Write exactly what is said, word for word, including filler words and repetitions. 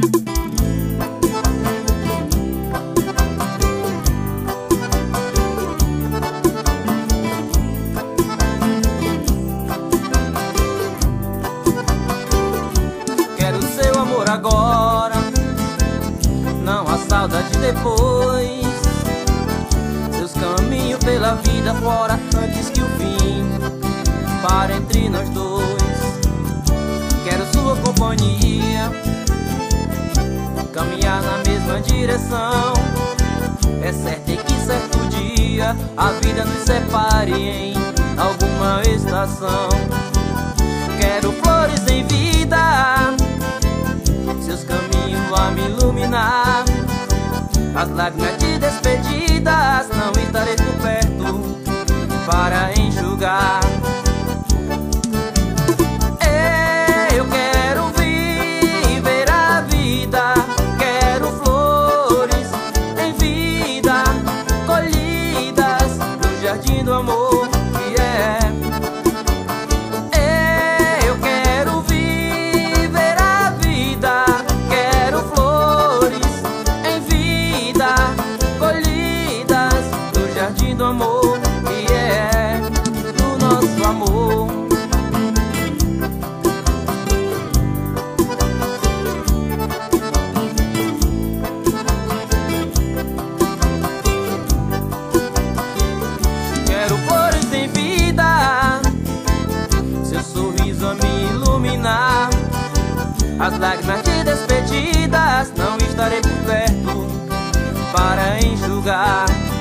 Quero seu amor agora, não há saudade depois. Seus caminhos pela vida fora, antes que o fim pare entre nós dois. Quero sua companhia, caminhar na mesma direção. É certo que certo dia a vida nos separe em alguma estação. Quero flores em vida, seus caminhos a me iluminar. As lágrimas de despedidas não estarei por perto para enxugar. Eu quero viver a vida, quero flores em vida, colhidas no jardim do amor que é. Eu quero viver a vida, quero flores em vida, colhidas no jardim do amor que é do nosso amor. Quero flores em vida, seu sorriso a me iluminar. As lágrimas de despedidas não estarei por perto para enxugar.